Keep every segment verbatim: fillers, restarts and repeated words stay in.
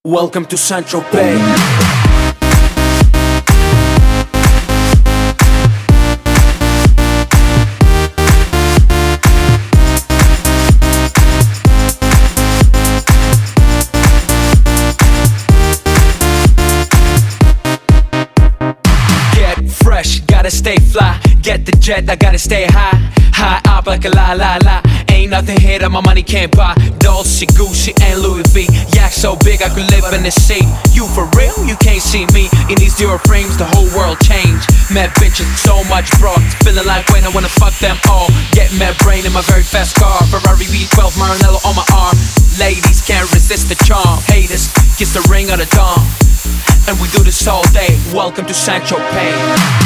Welcome to Saint-Tropez. Get fresh, gotta stay fly. Get the jet, I gotta stay high. High up like a la la la. Ain't nothing here that my money can't buy. Dolce, Gucci, and Louis V. Yak so big I could live in the sea. You for real? You can't see me. In these Dior frames, the whole world changed. Mad bitches, so much broad. Feeling like when I wanna fuck them all. Get mad brain in my very fast car. Ferrari V twelve, Maranello on my arm. Ladies can't resist the charm. Haters, kiss the ring of the dawn. And we do this all day. Welcome to Saint-Tropez.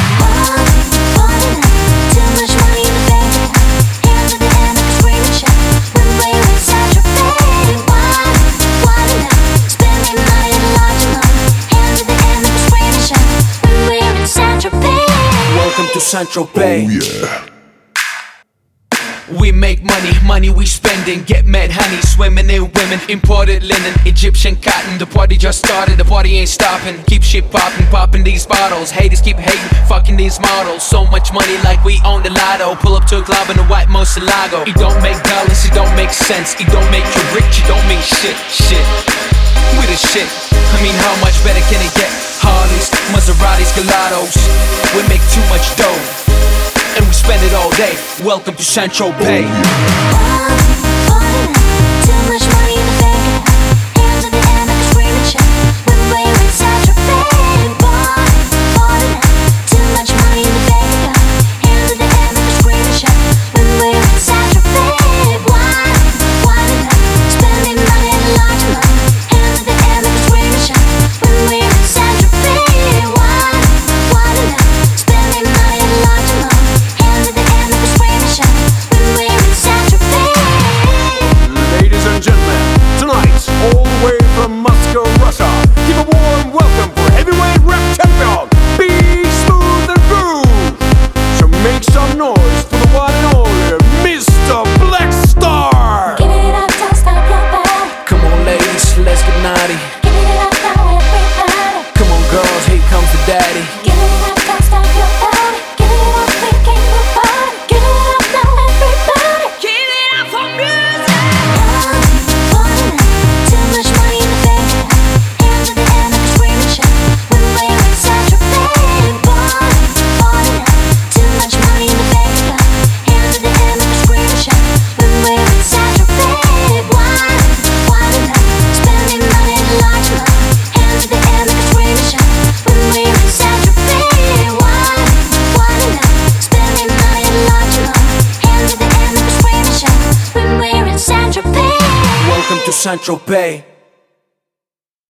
Too much money in the bank. Hands in the air, make us scream and shout. When we're in Saint-Tropez, why, why not? Spending money in a large amount. Hands in the air, make us scream and shout. When we're in Saint-Tropez. Welcome to Saint-Tropez. Oh yeah. We make money, money we spending. Get mad honey, swimming in women. Imported linen, Egyptian cotton. The party just started, the party ain't stopping. Keep shit popping, popping these bottles. Haters keep hating, fucking these models. So much money like we own the lotto. Pull up to a club in a white Murcielago. It don't make dollars, it don't make sense. It don't make you rich, it don't mean shit, shit. We the shit, I mean how much better can it get? Harleys, Maseratis, Gelatos. We make too much dough and we spend it all day. Welcome to Saint-Tropez. Too much money in the bank. Hands in the air, make us scream and shout. When we're in Saint-Tropez, too much money in the bank. Hands in the air, make us scream and shout. When we're in Saint-Tropez, why, why not? Spending money in a large amount. Hands in the air, make us scream and shout. When we're in Saint-Tropez, why, why not? Spending money in a large amount. Ladies and gentlemen, tonight, all the way from Moscow, Russia, give a warm welcome for heavyweight rap champion, Be Smooth and Groove. So make some noise for the one and only Mister Blackstar. Give it up, don't stop your body. Come on ladies, let's get naughty. Give it up now, everybody. Come on girls, here comes the daddy. Give it up, don't stop your body. Give it up, we came to party. Give it up now, everybody. Give it up for music. Too much money in the bank. Hands in the air, make us scream and shout. When we're in Saint-Tropez, too much money in the bank. Hands in the air, make us scream and shout. When we're in Saint-Tropez, why, why not? Spending money in a large amount. Hands in the air, make us scream and shout. When we're in Saint-Tropez, why, why not? Spending money in a large amount. Hands in the air, make us scream and shout. When we're in Saint-Tropez. Welcome to Saint-Tropez.